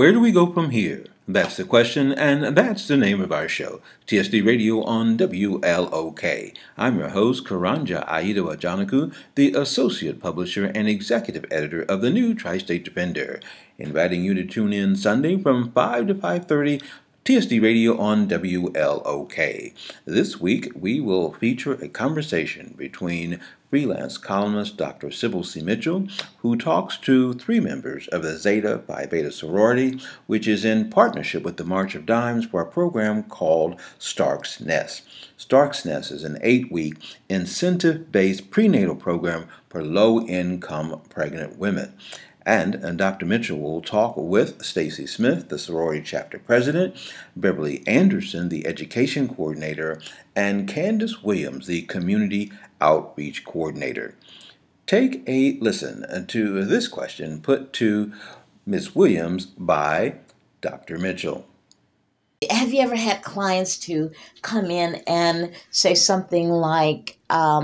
Where do we go from here? That's the question, and that's the name of our show, TSD Radio on WLOK. I'm your host, Karanja Aida Wajanaku, the Associate Publisher and Executive Editor of the New Tri-State Defender, inviting you to tune in Sunday from 5 to 5:30 TSD Radio on WLOK. This week, we will feature a conversation between freelance columnist Dr. Sybil C. Mitchell, who talks to three members of the Zeta Phi Beta sorority, which is in partnership with the March of Dimes for a program called Stark's Nest. Stark's Nest is an 8-week incentive-based prenatal program for low-income pregnant women. And Dr. Mitchell will talk with Stacy Smith, the sorority chapter president, Beverly Anderson, the education coordinator, and Candace Williams, the community outreach coordinator. Take a listen to this question put to Ms. Williams by Dr. Mitchell. Have you ever had clients to come in and say something like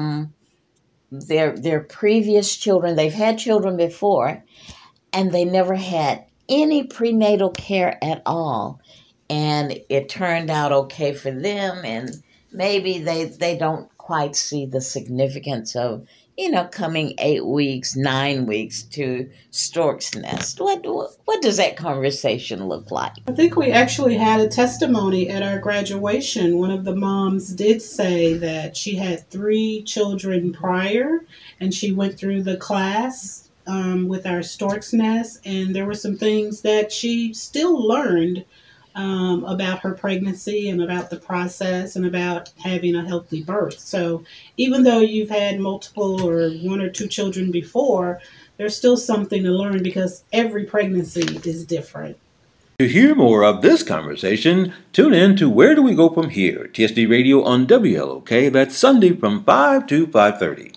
their previous children, they've had children before, and they never had any prenatal care at all, and it turned out okay for them, and maybe they don't quite see the significance of, coming 8 weeks, 9 weeks to Stork's Nest? What does that conversation look like? I think we actually had a testimony at our graduation. One of the moms did say that she had 3 children prior, and she went through the class with our Stork's Nest, and there were some things that she still learned about her pregnancy and about the process and about having a healthy birth. So even though you've had multiple or 1 or 2 children before, there's still something to learn because every pregnancy is different. To hear more of this conversation, tune in to Where Do We Go From Here, TSD Radio on WLOK. That's Sunday from 5 to 5:30.